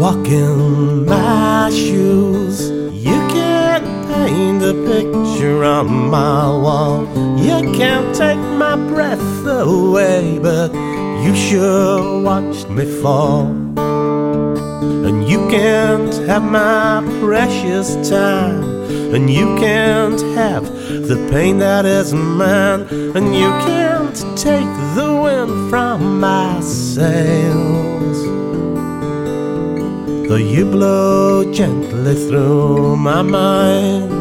walk in my shoes. You can't paint a picture on my wall. You can't take my breath away, but you sure watched me fall. And you can't have my precious time, and you can't have the pain that is mine, and you can't take the wind from my sails, though you blow gently through my mind.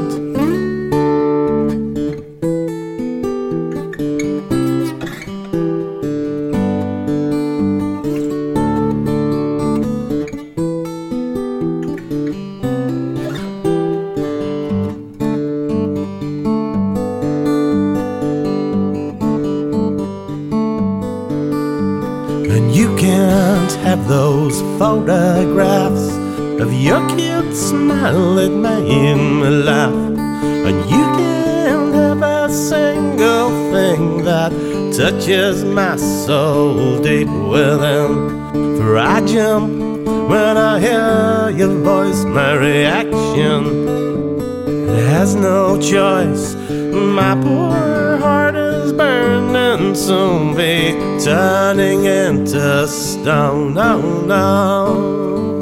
And you can't have those photographs of your cute smile that made me laugh. And you can't have a single thing that touches my soul deep within. For I jump when I hear your voice, my reaction, it has no choice. My poor heart is burning, soon be turning into stone. Oh no.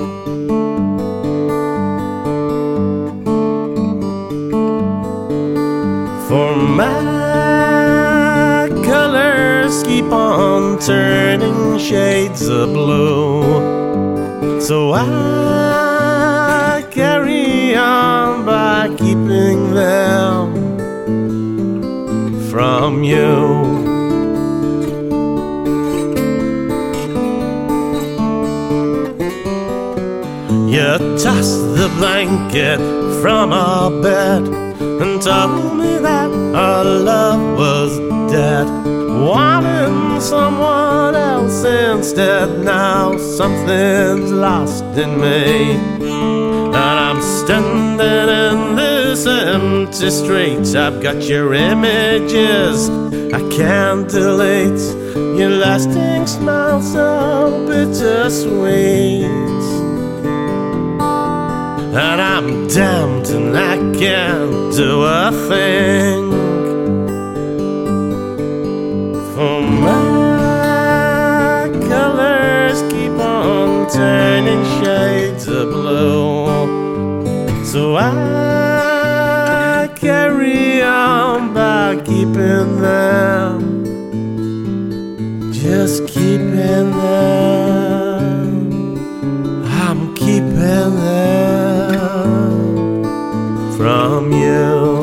For my colors keep on turning shades of blue, so I carry on by keeping them from you. You tossed the blanket from our bed and told me that our love was dead, wanting someone else instead. Now something's lost in me, and I'm standing in this empty street. I've got your images I can't delete, your lasting smile so bittersweet. And I'm damned and I can't do a thing. For my colors keep on turning shades of blue, so I carry on by keeping them, just keeping them. I'm keeping them from you.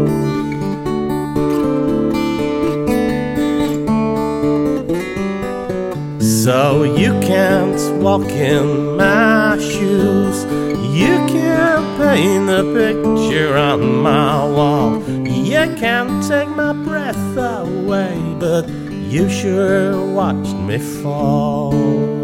So you can't walk in my shoes, you can't paint a picture on my wall, you can't take my breath away, but you sure watched me fall.